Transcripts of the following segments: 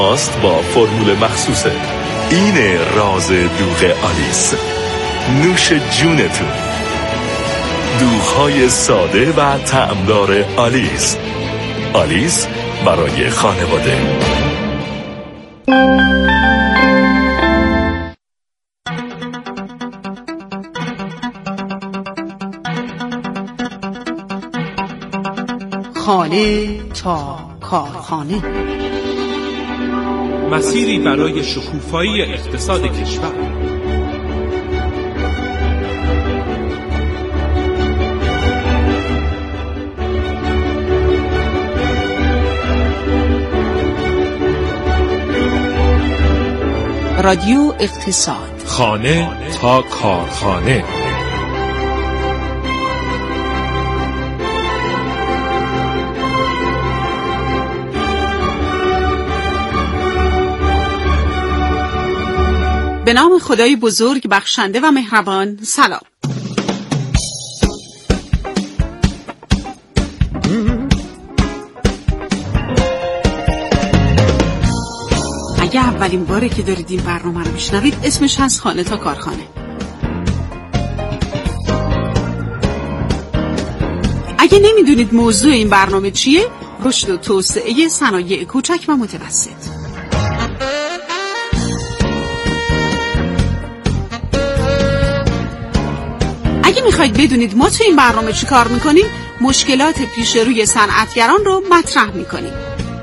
است با فرمول مخصوصه. اینه راز دوغ آلیس. نوش جونتون. دوغ‌های ساده و طعمدار آلیس. آلیس برای خانواده. خانه تا کارخانه، مسیری برای شکوفایی اقتصاد کشور. رادیو اقتصاد، خانه تا کارخانه. به نام خدای بزرگ بخشنده و مهربان. سلام. اگه اولین باره که دارید این برنامه رو میشنوید، اسمش هست خانه تا کارخانه. اگه نمیدونید موضوع این برنامه چیه، رشد و توسعه صنایع کوچک و متوسط. اگه میخواید بدونید ما تو این برنامه چی کار میکنیم، مشکلات پیش روی صنعتگران رو مطرح میکنیم.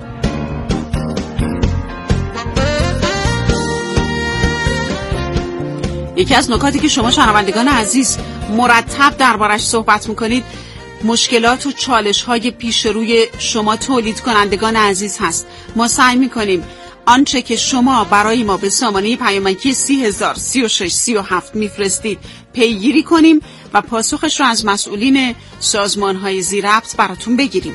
یکی از نکاتی که شما شنوندگان عزیز مرتب دربارش صحبت میکنید، مشکلات و چالش‌های پیش روی شما تولید کنندگان عزیز هست. ما سعی میکنیم آنچه که شما برای ما به سامانه پیامکی 30,036,37 میفرستید پیگیری کنیم و پاسخش رو از مسئولین سازمان‌های ذی‌ربط براتون بگیریم.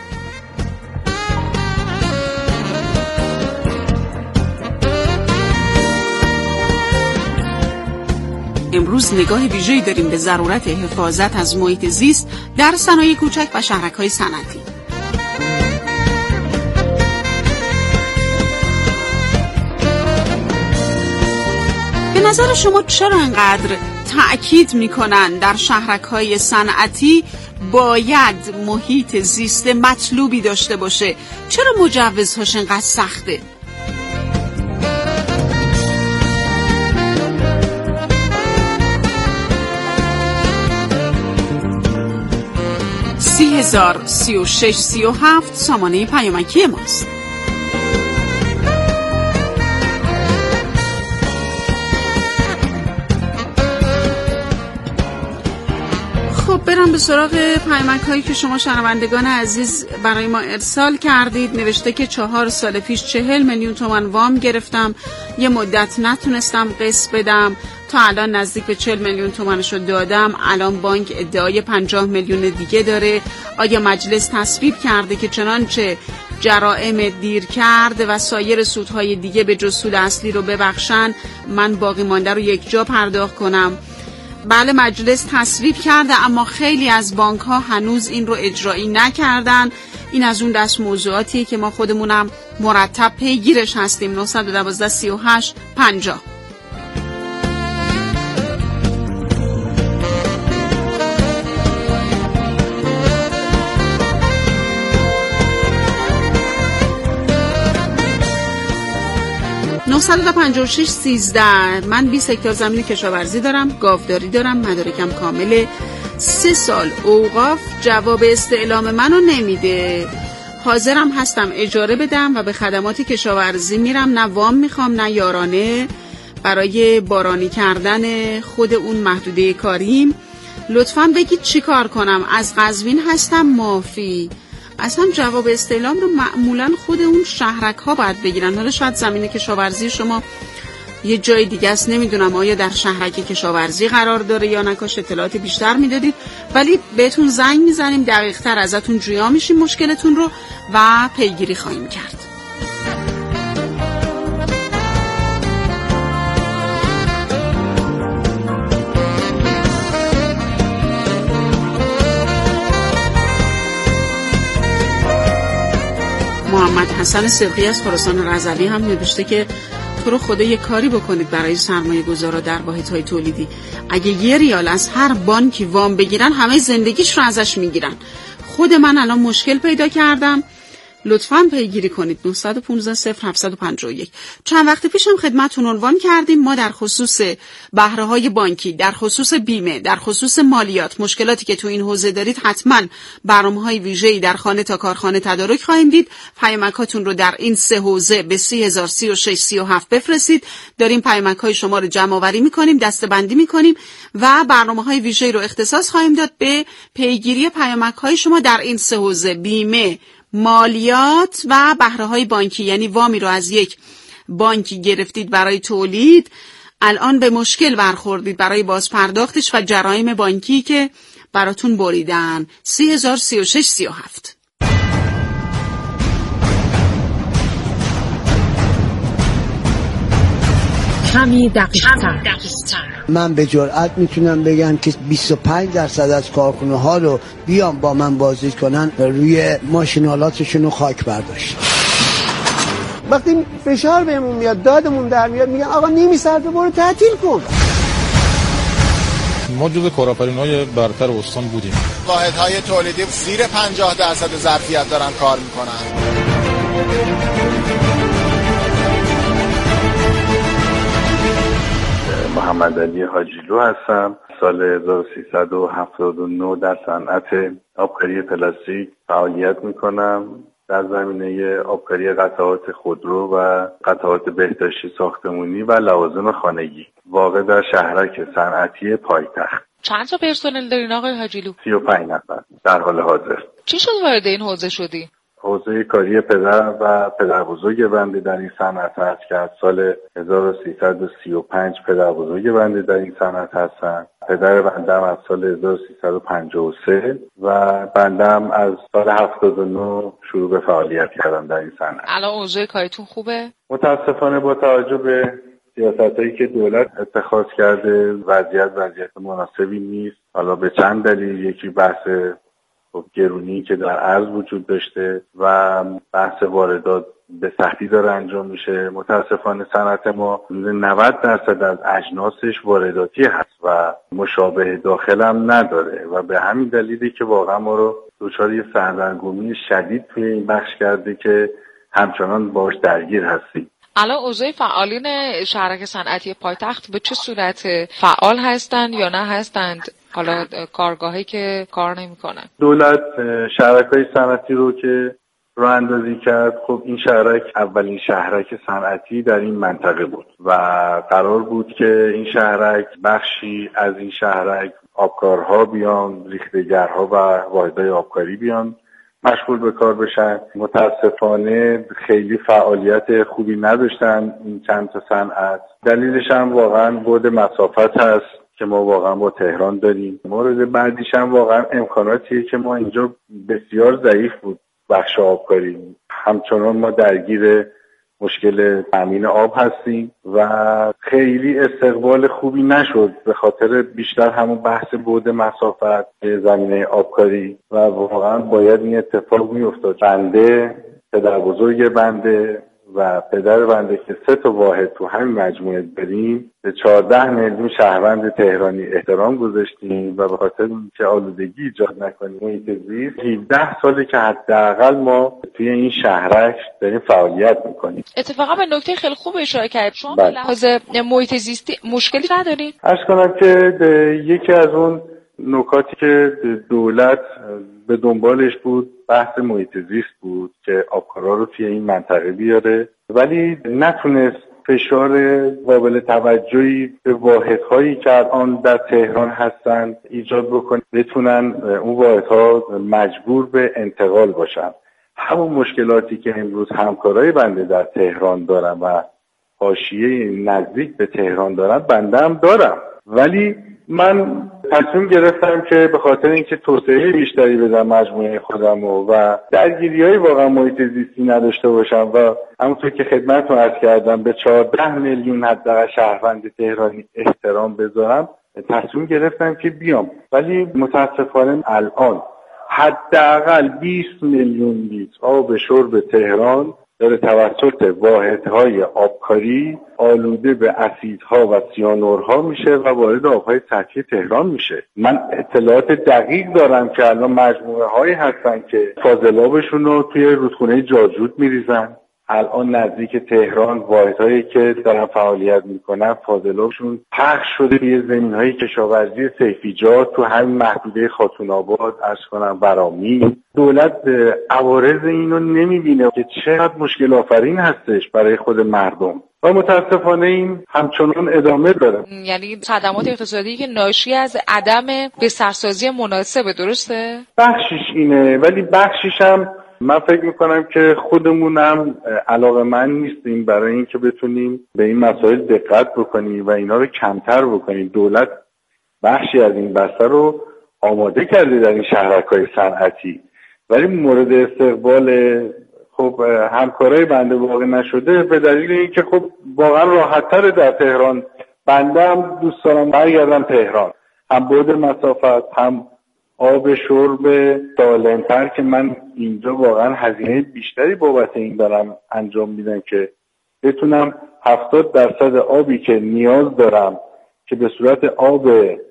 امروز نگاه ویژه‌ای داریم به ضرورت حفاظت از محیط زیست در صنایع کوچک و شهرک‌های صنعتی. به نظر شما چرا انقدر تأکید میکنن در شهرک‌های صنعتی باید محیط زیست مطلوبی داشته باشه؟ چرا مجوزهاش انقدر سخته؟ (30,036,37) سامانه پیامکی ماست. برم به سراغ پیامک هایی که شما شنوندگان عزیز برای ما ارسال کردید. نوشته که 4 سال پیش 40 میلیون تومان وام گرفتم، یه مدت نتونستم قسط بدم، تا الان نزدیک به 40 میلیون تومانشو دادم، الان بانک ادعای 50 میلیون دیگه داره. آیا مجلس تصویب کرده که چنانچه جرائم دیر کرد و سایر سودهای دیگه به جز سود اصلی رو ببخشن، من باقی مانده رو یک جا پرداخت کنم؟ بله، مجلس تصویب کرده، اما خیلی از بانک ها هنوز این رو اجرایی نکردن. این از اون دست موضوعاتیه که ما خودمونم مرتب پیگیرش هستیم. 912 38 50. من 20 هکتار زمین کشاورزی دارم، گاوداری دارم، مدارکم کامله. 3 سال اوقاف جواب استعلام منو نمیده. حاضرم هستم اجاره بدم و به خدمات کشاورزی میرم، نه وام میخوام نه یارانه، برای بارانی کردن خود اون محدوده کاریم. لطفاً بگید چی کار کنم؟ از قزوین هستم، مافی. اصلا جواب استعلام رو معمولاً خود اون شهرک ها باید بگیرن. حالا شاید زمین کشاورزی شما یه جای دیگه است، نمیدونم آیا در شهرک کشاورزی قرار داره یا نکاش اطلاعات بیشتر میدادید، ولی بهتون زنگ میزنیم، دقیق تر ازتون جویا میشیم مشکلتون رو و پیگیری خواهیم کرد. محمد حسن صدقی از خراسان رضوی هم نوشته که تو رو خدا یه کاری بکنید برای سرمایه گذارا در واحدهای تولیدی. اگه 1 ریال از هر بانکی وام بگیرن همه زندگیش رو ازش میگیرن. خود من الان مشکل پیدا کردم، لطفاً پیگیری کنید. 915-0751. چند وقت پیشم خدمتتون عنوان کردیم ما در خصوص بهره‌های بانکی، در خصوص بیمه، در خصوص مالیات، مشکلاتی که تو این حوزه دارید حتماً برنامه‌های ویژه‌ای در خانه تا کارخانه تدارک خواهیم دید. پیامکاتون رو در این 3 حوزه به 303637 بفرستید. داریم پیامک‌های شما رو جمع‌آوری می‌کنیم، دسته‌بندی می‌کنیم و برنامه‌های ویژه‌ای رو اختصاص خواهیم داد به پیگیری پیامک‌های شما در این 3 حوزه: بیمه، مالیات و بهره‌های بانکی. یعنی وامی رو از یک بانکی گرفتید برای تولید، الان به مشکل برخوردید برای بازپرداختش و جرایم بانکی که براتون بریدن. 303637. کمی دقیق‌تر. من به جرئت میتونم بگم که 25% از کارخونه ها رو بیان با من بازدید کنن، روی ماشینالاتشون رو خاک برداشت. وقتی فشار بهمون میاد، دادمون در میاد، میگن آقا نیمی صرفه برو تعطیل کن. ما جزو کارآفرین‌های برتر استان بودیم. واحدهای تولیدی زیر 50% ظرفیت دارن کار میکنن. محمد علی حاجیلو هستم. سال 1379 در صنعت آبکاری پلاستیک فعالیت میکنم. در زمینه آبکاری قطعات خودرو و قطعات بهداشتی ساختمانی و لوازم خانگی. واقع در شهرک صنعتی پایتخت. چند تا پرسنل دارین آقای حاجیلو؟ 35 نفر در حال حاضر. چی شد وارد این حوزه شدی؟ حوزه کاری پدر و پدر بزرگ بنده در این صنعت هست که از سال 1335 پدر بزرگ بنده در این صنعت هستن. پدر بنده هم از سال 1353 و بنده هم از سال 79 شروع به فعالیت کردم در این صنعت. الان اوضاع کاریتون خوبه؟ متاسفانه با توجه به سیاستایی که دولت اتخاذ کرده وضعیت مناسبی نیست. حالا به چند دلیل، یکی بحث گرونی که در ارز وجود داشته و بحث واردات به سختی داره انجام میشه. متاسفانه صنعت ما 90% از اجناسش وارداتی هست و مشابه داخل هم نداره و به همین دلیلی که واقعا ما رو دچار یه سردرگمی شدید توی این بخش کرده که همچنان باش درگیر هستیم. الان اوضاع فعالین شهرک صنعتی پایتخت به چه صورت فعال هستند یا نه هستند؟ حالا کارگاهی که کار نمی‌کنن. دولت شهرک‌های صنعتی رو که راه اندازی کرد، خب این شهرک اولین شهرک صنعتی در این منطقه بود و قرار بود که این شهرک بخشی از این شهرک آبکارها بیان، ریختگرها و واحدهای آبکاری بیان مشغول به کار بشن. متاسفانه خیلی فعالیت خوبی نداشتن این چند تا صنعت. دلیلش هم واقعا بعد مسافت هست که ما واقعا با تهران داریم. مورد بعدیش هم واقعا امکاناتیه که ما اینجا بسیار ضعیف بود بخش آبکاری. همچنان ما درگیر مشکل تامین آب هستیم و خیلی استقبال خوبی نشد به خاطر بیشتر همون بحث بعد مسافت به زمینه آبکاری و واقعا باید این اتفاق میافتاد. بنده، پدر بزرگ بنده و پدر بنده که 3 تا واحد تو همین مجموعه بریم به 14 میلیون شهروند تهرانی احترام گذاشتیم و به خاطر اینکه آلودگی ایجاد نکنیم محیط زیست 17 ساله که حداقل ما توی این شهرک داریم فعالیت میکنیم. اتفاقا به نکته خیلی خوب اشاره کردید. شما به لحاظ محیط زیستی مشکلی ندارید؟ عرض کنم که یکی از اون نکاتی که دولت به دنبالش بود بحث محیط زیست بود که آبکارا رو توی این منطقه بیاره، ولی نتونست فشار قابل توجهی به واحدهایی که الان در تهران هستن ایجاد بکنه بتونن اون واحدها مجبور به انتقال باشن. همون مشکلاتی که امروز همکارای بنده در تهران دارن و حاشیه نزدیک به تهران دارن بنده هم دارم، ولی من تصمیم گرفتم که به خاطر اینکه توسعه بیشتری بدم مجموعه خودم و درگیری‌های واقعا محیط زیستی نداشته باشم و همونطور که خدمتتون عرض کردم به 14 میلیون حداقل شهروند تهرانی احترام بذارم، تصمیم گرفتم که بیام. ولی متاسفانه الان حداقل 20 میلیون لیتر آب شرب تهران داره توسط واحدهای آبکاری آلوده به اسیدها و سیانورها میشه و وارد آبهای سطحی تهران میشه. من اطلاعات دقیق دارم که الان مجموعه هایی هستن که فاضلابشون رو توی رودخونه جاجود میریزن. الان نزدیک تهران واحدهایی که دارن فعالیت میکنن فاضلابشون پخش شده روی زمینهای کشاورزی سیفیجات تو همین محدوده خاتون آباد، برامی. دولت عوارض اینو نمیبینه که چقدر مشکل آفرین هستش برای خود مردم و متاسفانه این همچنان ادامه داره. یعنی صدمات اقتصادی که ناشی از عدم بسترسازی مناسبه، درسته؟ بخشش اینه، ولی بخشش هم من فکر میکنم که خودمون هم علاقه‌مند نیستیم برای اینکه بتونیم به این مسائل دقت بکنیم و اینا رو کمتر بکنیم. دولت بخشی از این بستر رو آماده کرده در این شهرک‌های صنعتی، ولی مورد استقبال خب همکارای بنده واقع نشده به دلیل اینکه خب واقعا راحت‌تر در تهران. بنده هم دوست دارم برگردم تهران، هم بعد مسافت، هم آب شرب سالم‌تر که من اینجا واقعا هزینه بیشتری بابت این دارم انجام میدم که بتونم 70% آبی که نیاز دارم که به صورت آب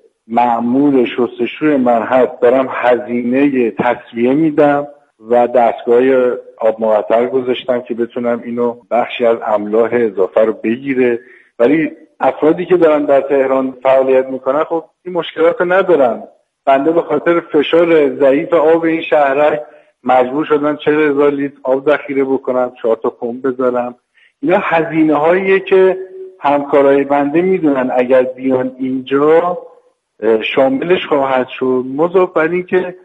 معمول شستشوی من هست دارم هزینه تصفیه میدم و دستگاه آب معطر گذاشتم که بتونم اینو بخشی از املاح اضافه رو بگیره. ولی افرادی که دارن در تهران فعالیت میکنن خب این مشکلات ندارن. بنده به خاطر فشار ضعیف آب این شهرک مجبور شدن 40,000 لیتر آب ذخیره بکنم، 4 تا پمپ بذارم. اینا هزینه هاییه که همکارای بنده میدونن اگر بیان اینجا شاملش خواهد شد، مضاف بر این که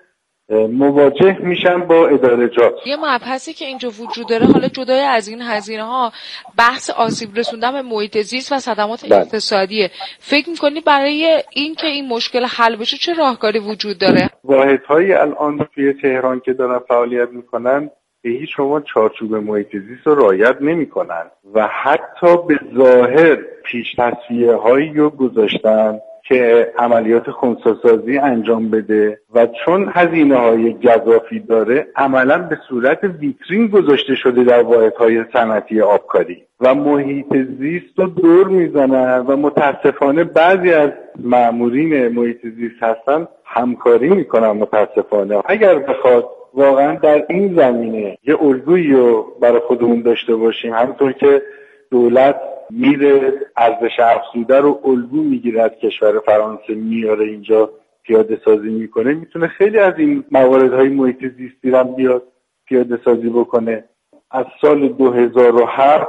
مواجه میشن با ادارجات. یه مبحثی که اینجا وجود داره، حالا جدای از این هزینه ها، بحث آسیب رسوندن به محیط زیست و صدمات اقتصادیه. فکر میکنی برای این که این مشکل حل بشه چه راهکاری وجود داره؟ واحدهایی الان توی تهران که دارن فعالیت میکنن به هیچ عنوان چارچوب محیط زیست رو رعایت نمیکنن و حتی به ظاهر پیش تصفیه هایی رو گذاشتن که عملیات خنثی‌سازی انجام بده و چون هزینه‌های گزافی داره عملاً به صورت ویترین گذاشته شده در واحدهای صنعتی آبکاری و محیط زیست رو دور میزنن و متاسفانه بعضی از مامورین محیط زیست هستن همکاری میکنن. متاسفانه اگر بخواد واقعا در این زمینه یه الگویی رو برای خودمون داشته باشیم، همونطور که دولت میره ارزش افزوده رو الگو میگیره از کشور فرانسه میاره اینجا پیاده سازی میکنه، میتونه خیلی از این مواردهای محیط زیستی رو بیاد پیاده سازی بکنه. از سال 2007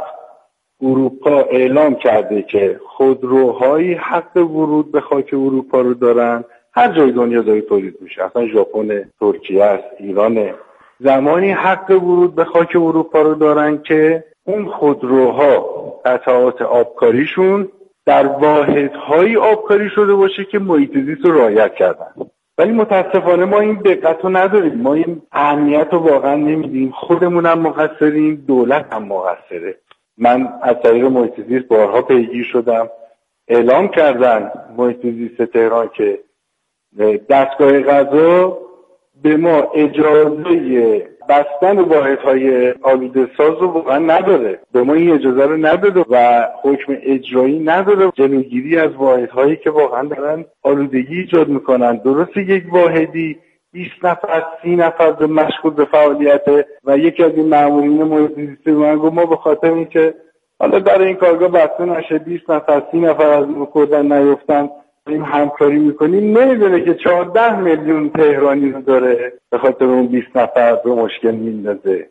اروپا اعلام کرده که خودروهایی حق ورود به خاک اروپا رو دارن، هر جای دنیا داره تولید میشه، اصلا ژاپن، ترکیه است، ایران، زمانی حق ورود به خاک اروپا رو دارن که اون خودروها قطعات آبکاریشون در واحدهای آبکاری شده باشه که محیط زیست رو رعایت کردن. ولی متاسفانه ما این دقت رو نداریم، ما این اهمیت رو واقعا نمیدیم. خودمون هم مقصریم، دولت هم مقصره. من از طریق محیط زیست بارها پیگیر شدم، اعلام کردن محیط زیست تهران که دستگاه قضا به ما اجازه بستن واحدهای آلوده ساز رو واقعا نداره، به ما این اجازه رو نداده و حکم اجرایی نداره جلوگیری از واحدهایی که واقعا دارن آلودگی ایجاد میکنن. درسته یک واحدی 20 نفر 30 نفر به مشغول به فعالیت و یکی از این مامورین محیط زیست من گفت ما به خاطر اینکه حالا در این کارگاه بسته نشه 20 نفر 30 نفر از اون خوردن نیفتن این همکاری میکنیم، نمیدونه که 14 میلیون تهرانی رو داره به خاطر اون 20 نفر به مشکل میندازه.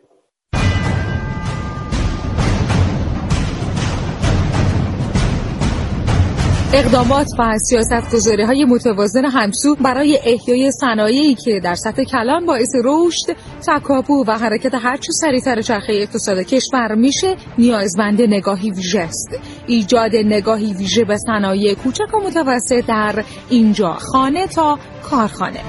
اقدامات و سیاست‌گذاری‌های متوازن همسو برای احیای صنایعی که در سطح کلان باعث رشد، تکاپو و حرکت هرچه سریعتر چرخه اقتصاد کشور میشه نیازمند نگاهی ویژه است. ایجاد نگاهی ویژه به صنایع کوچک و متوسط در اینجا خانه تا کارخانه.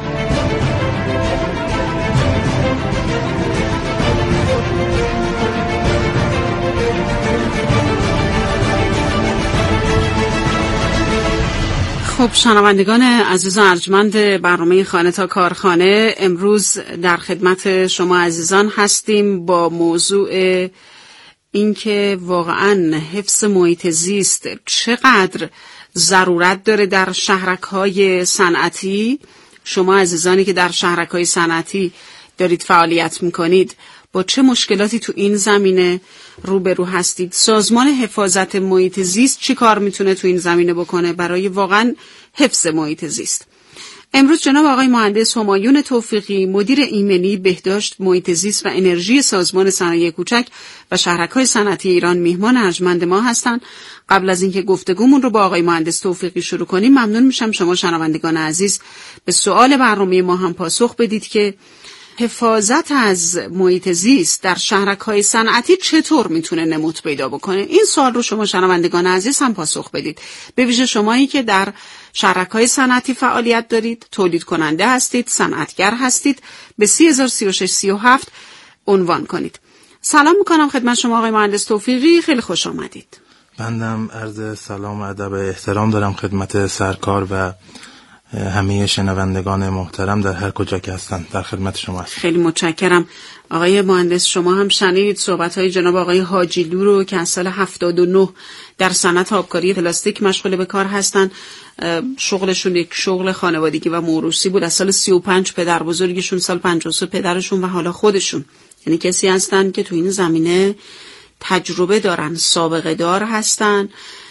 خب شنوندگان عزیز و ارجمند برنامه خانه تا کارخانه، امروز در خدمت شما عزیزان هستیم با موضوع اینکه واقعا حفظ محیط زیست چقدر ضرورت داره در شهرک‌های صنعتی. شما عزیزانی که در شهرک‌های صنعتی دارید فعالیت میکنید با چه مشکلاتی تو این زمینه روبرو هستید؟ سازمان حفاظت محیط زیست چی کار میتونه تو این زمینه بکنه برای واقعا حفظ محیط زیست؟ امروز جناب آقای مهندس همایون توفیقی، مدیر ایمنی بهداشت محیط زیست و انرژی سازمان صنایع کوچک و شهرک‌های صنعتی ایران میهمان ارجمند ما هستند. قبل از اینکه گفتگومون رو با آقای مهندس توفیقی شروع کنیم، ممنون میشم شما شنوندگان عزیز به سوال برنامه ما هم پاسخ بدید که حفاظت از محیط زیست در شهرک‌های صنعتی چطور میتونه نمود پیدا بکنه؟ این سوال رو شما شنوندگان عزیز هم پاسخ بدید. به ویژه شمایی که در شهرک‌های صنعتی فعالیت دارید، تولید کننده هستید، صنعتگر هستید، به 303637 عنوان کنید. سلام میکنم خدمت شما آقای مهندس توفیقی، خیلی خوش آمدید. بندم عرض سلام و ادب احترام دارم خدمت سرکار و همه شنوندگان محترم در هر کجا که هستن. در خدمت شما هستم. خیلی متشکرم آقای مهندس. شما هم شنیدید صحبت‌های جناب آقای حاجیلو رو که از سال 79 در صنعت آبکاری پلاستیک مشغول به کار هستن. شغلشون یک شغل خانوادگی و موروثی بود. از سال 35 پدر بزرگشون، سال 53 پدرشون و حالا خودشون، یعنی کسی هستن که تو این زمینه تجربه دارن، سابقه دار هستن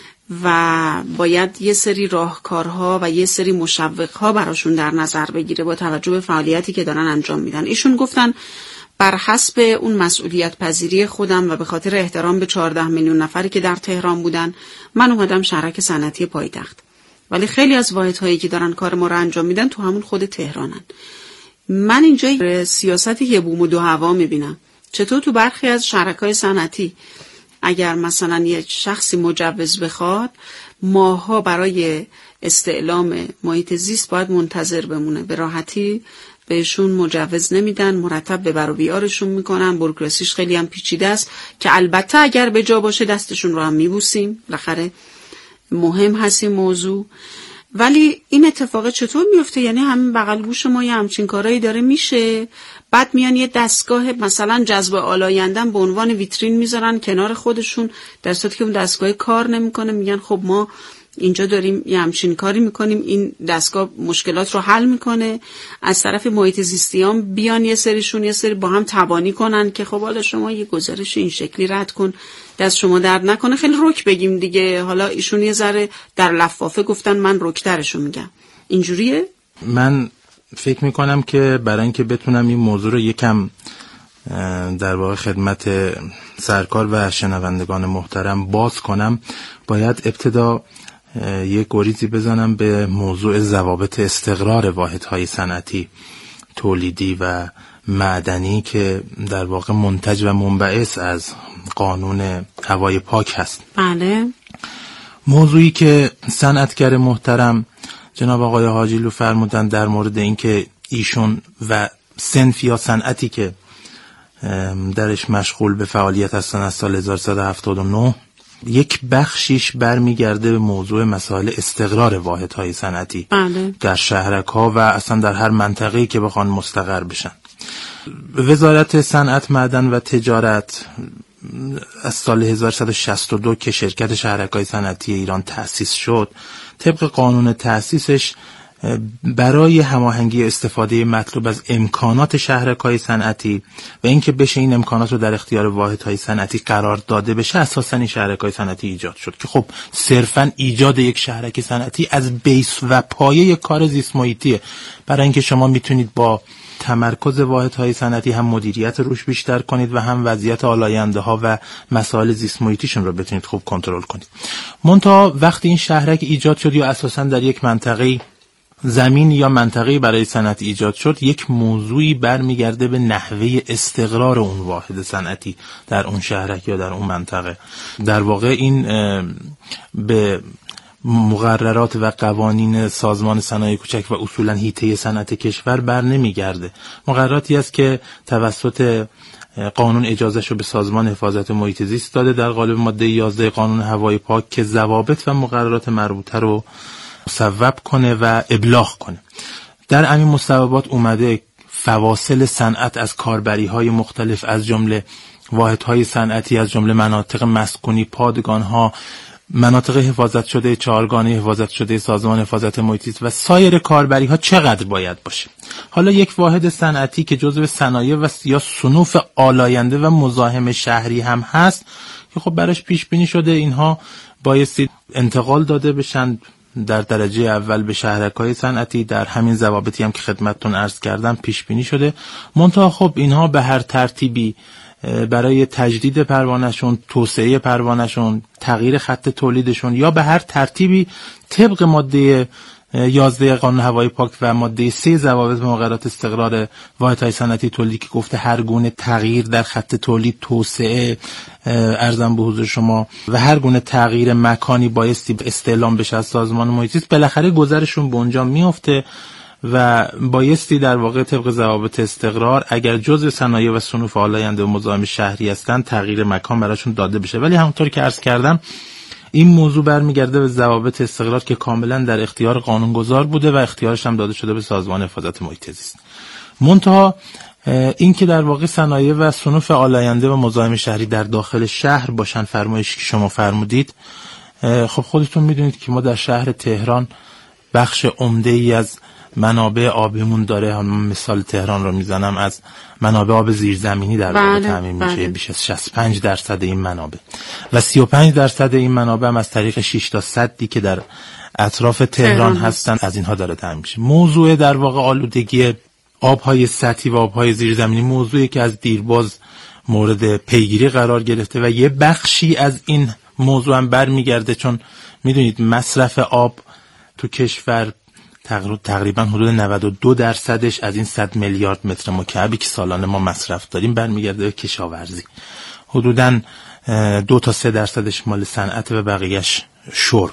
و باید یه سری راهکارها و یه سری مشوقها براشون در نظر بگیره با توجه به فعالیتی که دارن انجام میدن. ایشون گفتن بر حسب اون مسئولیت پذیری خودم و به خاطر احترام به 14 میلیون نفری که در تهران بودن، من اومدم شهرک صنعتی پایتخت. ولی خیلی از واحدهایی که دارن کار ما رو انجام میدن تو همون خود تهرانن. من اینجا سیاست یه بوم و دو هوا میبینم. چطور تو برخی از شهرک‌های صنعتی اگر مثلا یه شخصی مجوز بخواد، ماها برای استعلام محیط زیست باید منتظر بمونه، به راحتی بهشون مجوز نمیدن، مرتب به بر و بیارشون میکنن، بوروکراسیش خیلی هم پیچیده است که البته اگر به جا باشه دستشون رو هم میبوسیم، بالاخره مهم هست این موضوع. ولی این اتفاق چطور میفته؟ یعنی همین بغل گوش ما یه همچین کارایی داره میشه، بعد میان یه دستگاه مثلا جذب آلایندن به عنوان ویترین میذارن کنار خودشون، در صورتی که اون دستگاه کار نمیکنه. میگن خب ما اینجا داریم یه همچین کاری میکنیم، این دستگاه مشکلات رو حل میکنه. از طرف محیط زیستیان بیان یه سری با هم تبانی کنن که خب حالا شما یه گزارش این شکلی رد کن، دست شما درد نکنه، خیلی رک بگیم دیگه. حالا ایشون یه ذره در لفافه گفتن، من رکترشو میگم. اینجوریه؟ من فکر میکنم که برای اینکه بتونم این موضوع رو یکم در واقع خدمت سرکار و شنوندگان محترم باز کنم، باید ابتدا یک گریزی بزنم به موضوع ضوابط استقرار واحدهای صنعتی تولیدی و معدنی که در واقع منتج و منبعث از قانون هوای پاک هست. بله. موضوعی که صنعتگر محترم جناب آقای حاجیلو فرمودن در مورد اینکه ایشون و صنف یا صنعتی که درش مشغول به فعالیت هستن از سال 1379، یک بخشیش برمیگرده به موضوع مسائل استقرار واحدهای صنعتی در شهرک‌ها و اصلا در هر منطقه‌ای که بخوان مستقر بشن. وزارت صنعت، معدن و تجارت از سال 1162 که شرکت شهرک‌های صنعتی ایران تأسیس شد، طبق قانون تأسیسش برای هماهنگی استفاده مطلوب از امکانات شهرک‌های صنعتی و اینکه بشه این امکانات رو در اختیار واحدهای صنعتی قرار داده بشه، اساساً این شهرک‌های صنعتی ایجاد شد که خب صرفاً ایجاد یک شهرک صنعتی از بیس و پایه کار زیست محیطیه، برای اینکه شما میتونید با تمرکز واحدهای صنعتی هم مدیریت روش بیشتر کنید و هم وضعیت آلاینده ها و مسائل زیست محیطیشون رو بتونید خوب کنترل کنید. منتها وقتی این شهرک ایجاد شد یا اساساً در یک منطقه زمین یا منطقه‌ای برای صنعت ایجاد شد، یک موضوعی برمیگرده به نحوه استقرار اون واحد صنعتی در اون شهرک یا در اون منطقه. در واقع این به مقررات و قوانین سازمان صنایع کوچک و اصولا حیطه صنعت کشور بر نمیگرده. مقرراتی است که توسط قانون اجازهشو به سازمان حفاظت محیط زیست داده در قالب ماده 11 قانون هوای پاک که ضوابط و مقررات مربوطه رو مصوب کنه و ابلاغ کنه. در همین مصوبات اومده فواصل صنعت از کاربری‌های مختلف از جمله واحدهای صنعتی از جمله مناطق مسکونی، پادگان‌ها، مناطق حفاظت شده، چهارگانه حفاظت شده سازمان حفاظت محیط زیست و سایر کاربری‌ها چقدر باید باشه. حالا یک واحد صنعتی که جزو صنایع و یا صنوف آلاینده و مزاحم شهری هم هست که خب براش پیش بینی شده اینها بایستی انتقال داده بشن در درجه اول به شهرک‌های صنعتی در همین ضوابطی هم که خدمتتون عرض کردم پیش بینی شده. منتها خب اینها به هر ترتیبی برای تجدید پروانه‌شون، توسعه پروانه‌شون، تغییر خط تولیدشون یا به هر ترتیبی طبق ماده 11 قانون هوای پاک و ماده 3 ضوابط مقررات استقرار واحدهای صنعتی تولیدی که گفته هر گونه تغییر در خط تولید، توسعه، ارزم به حضور شما و هر گونه تغییر مکانی بایستی استعلام بشه از سازمان محیط زیست، بالاخره گذرشون به اونجا میفته و بایستی در واقع طبق ضوابط استقرار اگر جزء صنایع و صنوف آلاینده و مزاحم شهری هستن تغییر مکان براشون داده بشه. ولی همونطور که عرض کردم این موضوع برمیگرده به ضوابط استقرار که کاملا در اختیار قانونگذار بوده و اختیارش هم داده شده به سازمان حفاظت محیط زیست. منتها این که در واقع صنایع و صنوف آلاینده و مزاحم شهری در داخل شهر باشن، فرمایشی که شما فرمودید، خب خودتون میدونید که ما در شهر تهران بخش عمده‌ای از منابع آبیمون داره. هم مثال تهران رو میزنم، از منابع آب زیرزمینی در واقع تامین میشه. بیش از 65% این منابع و 35% این منابع هم از طریق 6 تا سدی که در اطراف تهران هستن از اینها داره تامین میشه. موضوع در واقع آلودگی آبهای سطحی و آبهای زیرزمینی موضوعی که از دیرباز مورد پیگیری قرار گرفته و یه بخشی از این موضوع هم برمیگرده، چون میدونید مصرف آب تو کشور تقریبا حدود 92% از این 100 میلیارد متر مکعبی که سالانه ما مصرف داریم برمیگرده به کشاورزی. حدوداً 2 تا 3% مال صنعت و بقیهش شرب.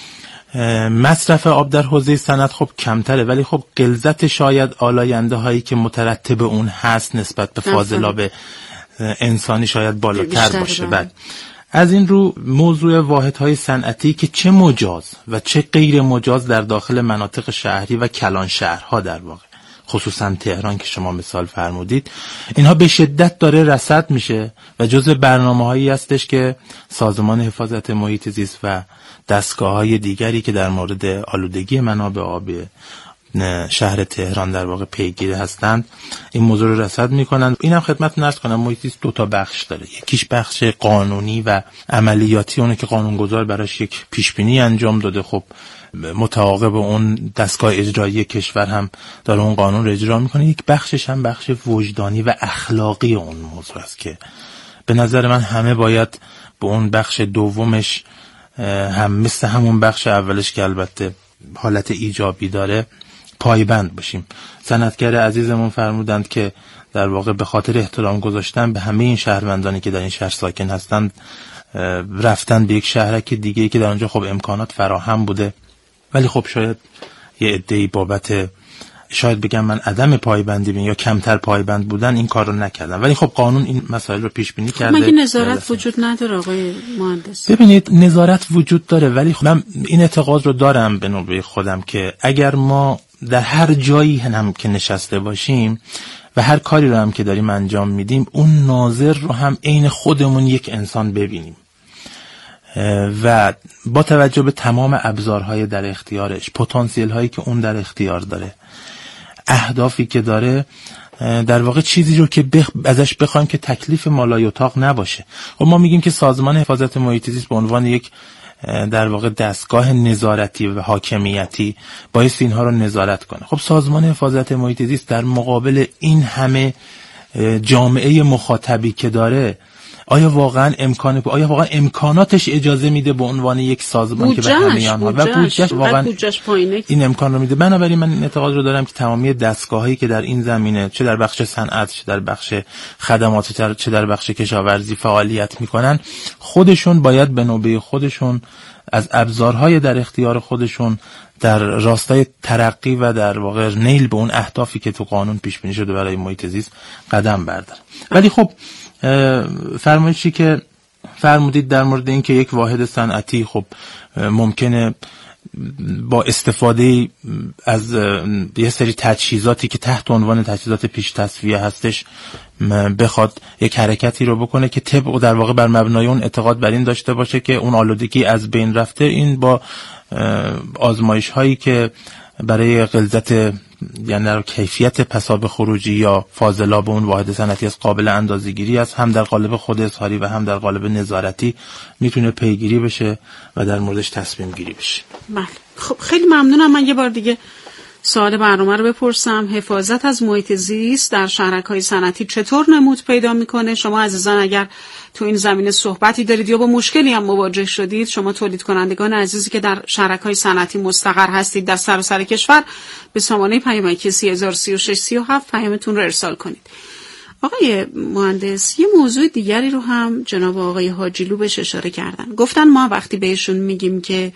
مصرف آب در حوزه صنعت خب کمتره، ولی خب غلظت شاید آلاینده هایی که مترتب اون هست نسبت به فاضلاب انسانی شاید بالاتر باشه. بعد از این رو موضوع واحدهای صنعتی که چه مجاز و چه غیر مجاز در داخل مناطق شهری و کلان شهرها در واقع خصوصا تهران که شما مثال فرمودید، اینها به شدت داره رصد میشه و جزء برنامه‌هایی هستش که سازمان حفاظت محیط زیست و دستگاه‌های دیگری که در مورد آلودگی منابع آبی شهر تهران در واقع پیگیر هستند این موضوع رو رصد میکنن. اینم خدمتتون عرض کنم محیط زیست 2 تا بخش داره. یکیش بخش قانونی و عملیاتی، اونه که قانونگذار براش یک پیشبینی انجام داده، خب متعاقب اون دستگاه اجرایی کشور هم داره اون قانون رو اجرا میکنه. یک بخشش هم بخش وجدانی و اخلاقی اون موضوع است که به نظر من همه باید به اون بخش دومش هم مثل همون بخش اولش که البته حالت ایجابی داره پایبند باشیم. صنعتگر عزیزمون فرمودند که در واقع به خاطر احترام گذاشتن به همه این شهروندانی که در این شهر ساکن هستند رفتن به یک شهرک دیگه‌ای که در اونجا خب امکانات فراهم بوده، ولی خب شاید یه عده‌ای بابت شاید بگم من عدم پایبندی یا کمتر پایبند بودن این کار رو نکردن، ولی خب قانون این مسائل رو پیش بینی کرده. مگه نظارت وجود نداره آقای مهندس؟ ببینید نظارت وجود داره، ولی خب من این اعتقاد رو دارم به نوبه خودم که اگر ما در هر جایی هم که نشسته باشیم و هر کاری رو هم که داریم انجام میدیم اون ناظر رو هم عین خودمون یک انسان ببینیم و با توجه به تمام ابزارهای در اختیارش، پتانسیل هایی که اون در اختیار داره، اهدافی که داره، در واقع چیزی رو که ازش بخوایم که تکلیف مالای اتاق نباشه. و ما میگیم که سازمان حفاظت محیط زیست به عنوان یک در واقع دستگاه نظارتی و حاکمیتی باعث اینها رو نظارت کنه. خب سازمان حفاظت محیط زیست در مقابل این همه جامعه مخاطبی که داره آیا واقعا امکاناتش اجازه میده به عنوان یک سازمان که به همه آنها و بودجهش واقعا این امکان رو میده؟ بنابراین من این اعتقاد رو دارم که تمامی دستگاهایی که در این زمینه چه در بخش صنعت، چه در بخش خدمات، چه در بخش کشاورزی فعالیت میکنن خودشون باید به نوبه خودشون از ابزارهای در اختیار خودشون در راستای ترقی و در واقع نیل به اون اهدافی که تو قانون پیش بینی شده برای محیط زیست قدم بردارن. ولی خب فرمایشی که فرمودید در مورد این که یک واحد صنعتی خب ممکنه با استفاده از یه سری تجهیزاتی که تحت عنوان تجهیزات پیش تصفیه هستش بخواد یک حرکتی رو بکنه که طبق در واقع بر مبنای اون اعتقاد بر این داشته باشه که اون آلودگی از بین رفته. این با آزمایش هایی که برای غلظت یعنی کیفیت پساب خروجی یا فاضلاب اون واحد صنعتی از قابل اندازه‌گیری است، هم در قالب خود اظهاری و هم در قالب نظارتی میتونه پیگیری بشه و در موردش تصمیم گیری بشه. بله خب خیلی ممنونم. من یه بار دیگه سوال برنامه رو بپرسم. حفاظت از محیط زیست در شهرک‌های صنعتی چطور نمود پیدا میکنه؟ شما عزیزان اگر تو این زمینه صحبتی دارید یا با مشکلی هم مواجه شدید، شما تولید کنندگان عزیزی که در شهرک‌های صنعتی مستقر هستید در سراسر کشور، به سامانه پیامکی 303637 پیامتون رو ارسال کنید. آقای مهندس، یه موضوع دیگری رو هم جناب آقای حاجیلو بهش اشاره کردن. گفتن ما وقتی بهشون میگیم که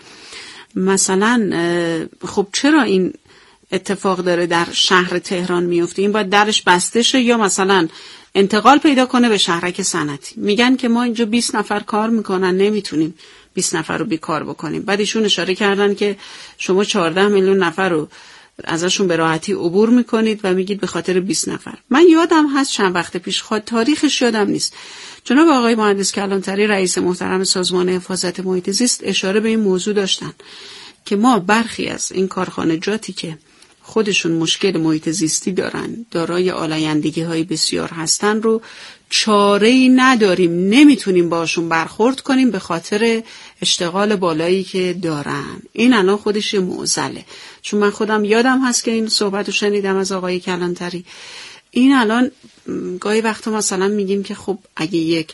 مثلا خب چرا این اتفاق داره در شهر تهران میفته، این باید درش بسته شه یا مثلا انتقال پیدا کنه به شهرک صنعتی، میگن که ما اینجا 20 نفر کار میکنن، نمیتونیم 20 نفر رو بیکار بکنیم. بعد ایشون اشاره کردن که شما 14 میلیون نفر رو ازشون به راحتی عبور میکنید و میگید به خاطر 20 نفر. من یادم هست چند وقت پیش، تاریخش یادم نیست، جناب آقای مهندس کلانتری رئیس محترم سازمان حفاظت محیط زیست اشاره به این موضوع داشتن که ما برخی از این کارخانجاتی که خودشون مشکل محیط زیستی دارن، دارای آلایندگی‌های بسیار هستن، رو چاره‌ای نداریم، نمیتونیم باشون برخورد کنیم به خاطر اشتغال بالایی که دارن. این الان خودش معضله، چون من خودم یادم هست که این صحبتو شنیدم از آقای کلانتری. این الان گاهی وقتا مثلا میگیم که خب اگه یک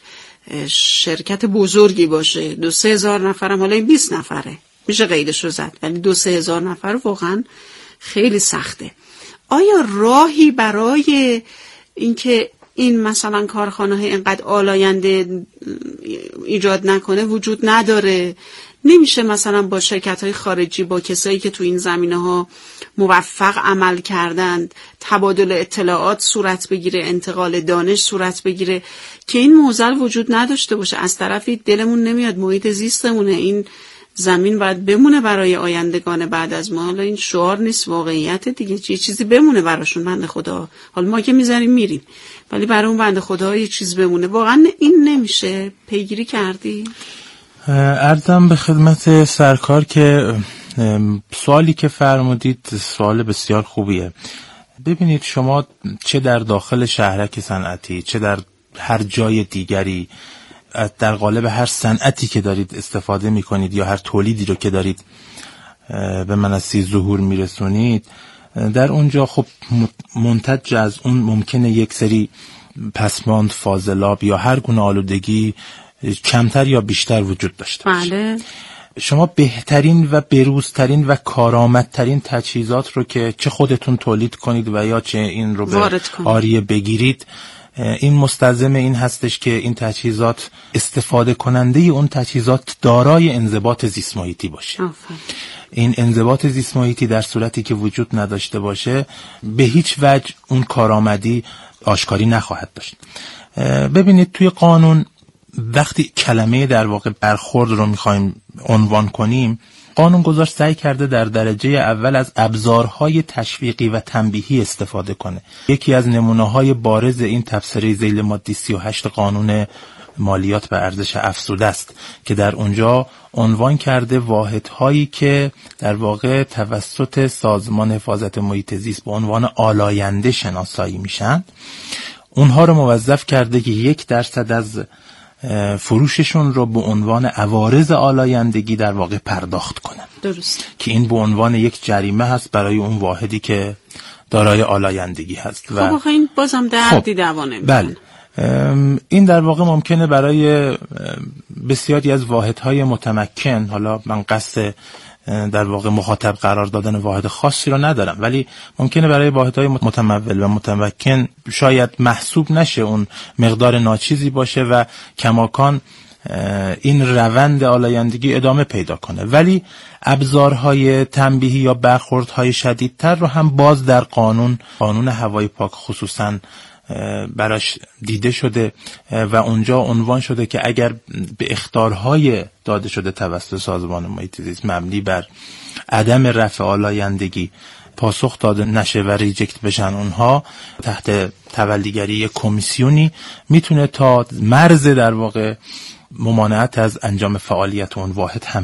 شرکت بزرگی باشه 2-3 هزار نفرم، حالا این 20 نفره میشه قیدش رو زد، ولی 2-3 هزار نفر واقعا خیلی سخته. آیا راهی برای اینکه این مثلا کارخانه‌های اینقدر آلاینده ایجاد نکنه وجود نداره؟ نمیشه مثلا با شرکت‌های خارجی، با کسایی که تو این زمینه‌ها موفق عمل کردند، تبادل اطلاعات صورت بگیره، انتقال دانش صورت بگیره که این معضل وجود نداشته باشه؟ از طرفی دلمون نمیاد محیط زیستمونه، این زمین باید بمونه برای آیندگان بعد از ما. حالا این شعار نیست، واقعیت دیگه، یه چیزی بمونه براشون. بنده خدا، حالا ما که میذاریم میریم، ولی برای اون بنده خدا یه چیز بمونه. واقعا این نمیشه پیگیری کردی؟ عرضم به خدمت سرکار که سوالی که فرمودید سوال بسیار خوبیه. ببینید شما چه در داخل شهرک صنعتی چه در هر جای دیگری، در قالب هر صنعتی که دارید استفاده میکنید یا هر تولیدی رو که دارید به منصه ظهور میرسونید، در اونجا خب منتج از اون ممکنه یک سری پسماند، فاضلاب یا هر گونه آلودگی کمتر یا بیشتر وجود داشته باشه. بله. شما بهترین و بروزترین و کارآمدترین تجهیزات رو که چه خودتون تولید کنید و یا چه این رو به آریه بگیرید، این مستلزم این هستش که این تجهیزات استفاده کننده اون تجهیزات دارای انضباط زیست محیطی باشه. این انضباط زیست محیطی در صورتی که وجود نداشته باشه به هیچ وجه اون کارآمدی آشکاری نخواهد داشت. ببینید توی قانون وقتی کلمه در واقع برخورد رو میخوایم عنوان کنیم، قانونگذار سعی کرده در درجه اول از ابزارهای تشویقی و تنبیهی استفاده کنه. یکی از نمونه‌های بارز این تبصره ذیل ماده 38 قانون مالیات به ارزش افزوده است که در اونجا عنوان کرده واحدهایی که در واقع توسط سازمان حفاظت محیط زیست به عنوان آلاینده شناسایی میشن. اونها رو موظف کرده که 1% از فروششون رو به عنوان عوارض آلایندگی در واقع پرداخت کنن. درست. که این به عنوان یک جریمه هست برای اون واحدی که دارای آلایندگی هست. خب آخه این بازم دردی دوا نمیکنه. بله. این در واقع ممکنه برای بسیاری از واحدهای متمکن، حالا من قصد در واقع مخاطب قرار دادن واحد خاصی رو ندارم، ولی ممکنه برای واحدهای متمول و متمکن شاید محسوب نشه، اون مقدار ناچیزی باشه و کماکان این روند آلایندگی ادامه پیدا کنه، ولی ابزارهای تنبیهی یا برخوردهای شدیدتر رو هم باز در قانون هوای پاک خصوصا براش دیده شده و اونجا عنوان شده که اگر به اخطارهای داده شده توسط سازمان محیط زیست مبنی بر عدم رفع آلایندگی پاسخ داده نشه و ریجکت بشن، اونها تحت تولیگری کمیسیونی میتونه تا مرز در واقع ممانعت از انجام فعالیت اون واحد هم